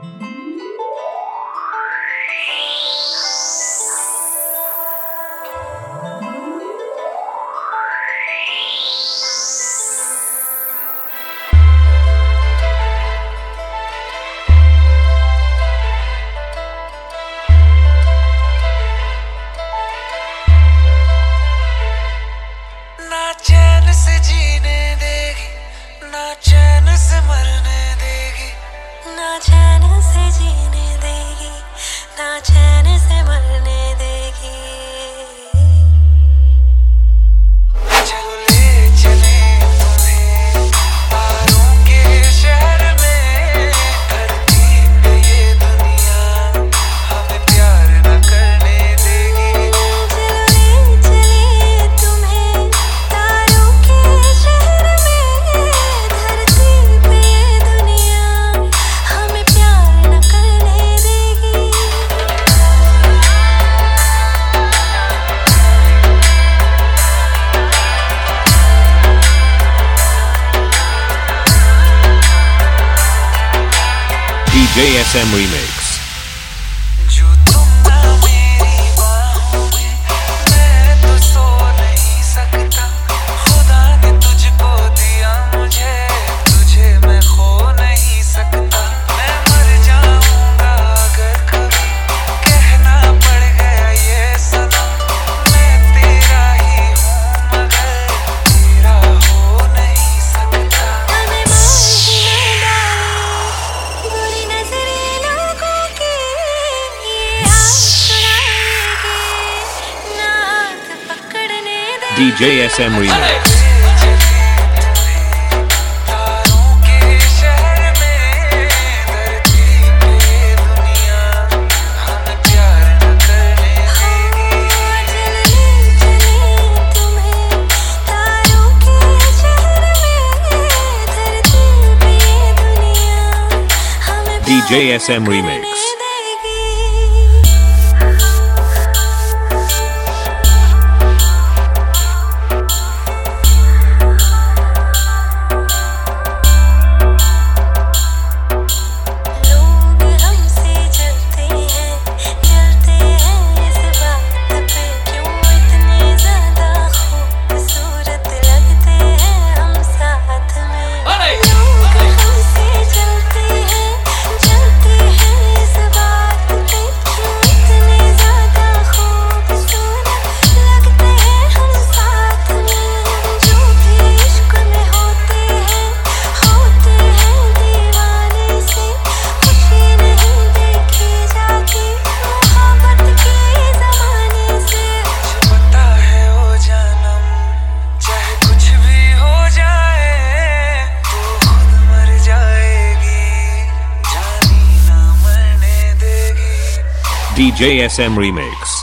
चैन से जीने देगी, ना चैन से मरने देगी, ना चैन से जीने देगी, ना चैन से मरने देगी। चलो ले चले तुम्हें तारों के शहर में, धरती पे ये दुनिया हमें प्यार न करने देगी। चलो ले चले तुम्हें तारों के शहर में, धरती पे ये दुनिया हमें प्यार न करने देगी। DJ SM Remix। जो तुम ना मेरी बाहों में, मैं तो सो नहीं सकता। खुदा ने तुझको दिया मुझे, तुझे मैं खो नहीं सकता। मैं मर जाऊंगा अगर कभी कहना पड़ गया ये सनम। मैं तेरा ही हूँ मगर तेरा हो नहीं सकता। हमें मार ही न डाले बुरी नजरें लोगों की, ये हाथ छुड़ाएंगे ना हाथ पकड़ने देंगे। DJ SM Remix। तारों के शहर में, धरती पे दुनिया हमें प्यार न करने देगी। चले चले तुम्हें तारों के शहर में, धरती पे ये दुनिया हमें DJ प्यार SM न Remix। करने देगी। लोग हमसे जलते हैं इस बात पे, क्यों इतने ज्यादा खूबसूरत लगते हैं हम साथ में। लोग हमसे जलते हैं इस बात पे, क्यों इतने ज्यादा खूबसूरत लगते हैं हम साथ में। जो भी इश्क में होते हैं दीवाने से, खुशी नहीं देखी जाती मोहब्बत के जमाने से। पता है ओ जानम, चाहे कुछ भी हो जाए तो खुद मर जाएगी, जानी ना मरने देगी। DJ SM Remix।